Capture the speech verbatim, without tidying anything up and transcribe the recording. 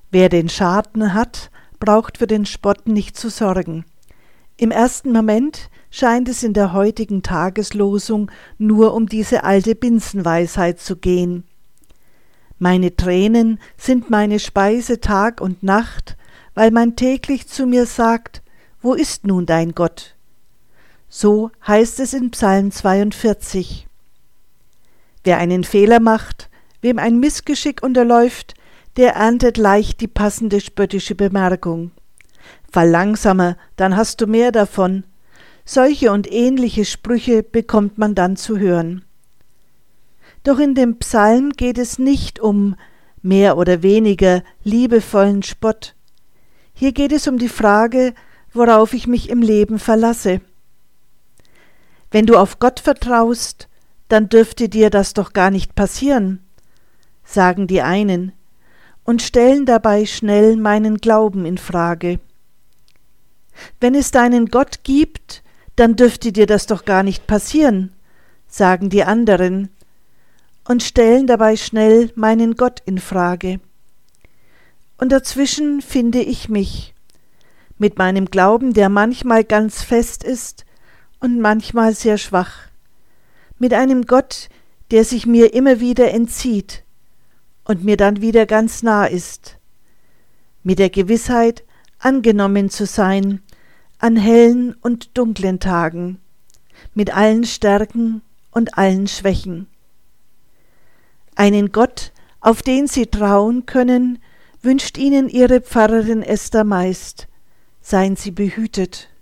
Wer den Schaden hat, braucht für den Spott nicht zu sorgen. Im ersten Moment scheint es in der heutigen Tageslosung nur um diese alte Binsenweisheit zu gehen. Meine Tränen sind meine Speise Tag und Nacht, weil man täglich zu mir sagt, wo ist nun dein Gott? So heißt es in Psalm zweiundvierzig. Wer einen Fehler macht, wem ein Missgeschick unterläuft, der erntet leicht die passende spöttische Bemerkung. Fall langsamer, dann hast du mehr davon. Solche und ähnliche Sprüche bekommt man dann zu hören. Doch in dem Psalm geht es nicht um mehr oder weniger liebevollen Spott. Hier geht es um die Frage, worauf ich mich im Leben verlasse. Wenn du auf Gott vertraust, dann dürfte dir das doch gar nicht passieren, sagen die einen und stellen dabei schnell meinen Glauben in Frage. Wenn es deinen Gott gibt, dann dürfte dir das doch gar nicht passieren, sagen die anderen und stellen dabei schnell meinen Gott in Frage. Und dazwischen finde ich mich, mit meinem Glauben, der manchmal ganz fest ist und manchmal sehr schwach, mit einem Gott, der sich mir immer wieder entzieht und mir dann wieder ganz nah ist, mit der Gewissheit, angenommen zu sein an hellen und dunklen Tagen, mit allen Stärken und allen Schwächen. Einen Gott, auf den Sie trauen können, wünscht Ihnen Ihre Pfarrerin Esther Meist. Seien Sie behütet.